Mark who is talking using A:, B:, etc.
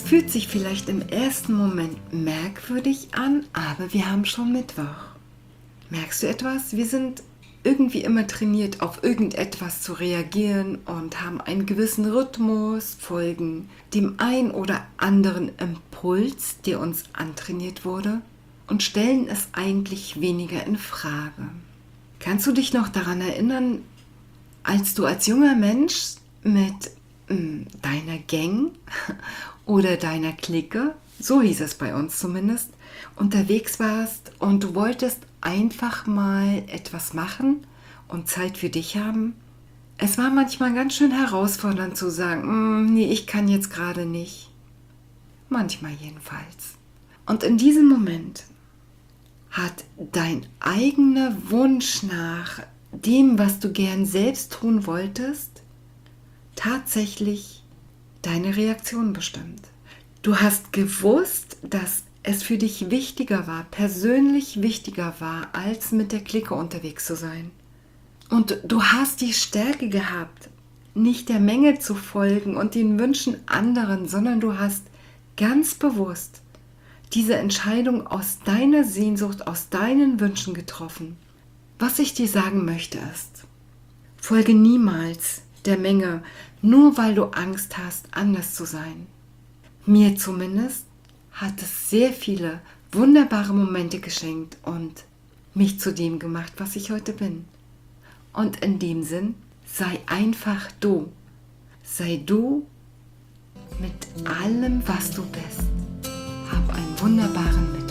A: fühlt sich vielleicht im ersten Moment merkwürdig an, aber wir haben schon Mittwoch. Merkst du etwas? Wir sind irgendwie immer trainiert, auf irgendetwas zu reagieren und haben einen gewissen Rhythmus, folgen dem ein oder anderen Impuls, der uns antrainiert wurde, und stellen es eigentlich weniger in Frage. Kannst du dich noch daran erinnern, als du als junger Mensch mit deiner Gang oder deiner Clique, so hieß es bei uns zumindest, unterwegs warst und du wolltest einfach mal etwas machen und Zeit für dich haben? Es war manchmal ganz schön herausfordernd zu sagen, nee, ich kann jetzt gerade nicht. Manchmal jedenfalls. Und in diesem Moment hat dein eigener Wunsch nach dem, was du gern selbst tun wolltest, tatsächlich deine Reaktion bestimmt. Du hast gewusst, dass es für dich wichtiger war, persönlich wichtiger war, als mit der Clique unterwegs zu sein. Und du hast die Stärke gehabt, nicht der Menge zu folgen und den Wünschen anderen, sondern du hast ganz bewusst diese Entscheidung aus deiner Sehnsucht, aus deinen Wünschen getroffen. Was ich dir sagen möchte ist, folge niemals der Menge, nur weil du Angst hast, anders zu sein. Mir zumindest hat es sehr viele wunderbare Momente geschenkt und mich zu dem gemacht, was ich heute bin. Und in dem Sinn, sei einfach du. Sei du mit allem, was du bist. Hab einen wunderbaren Mittag.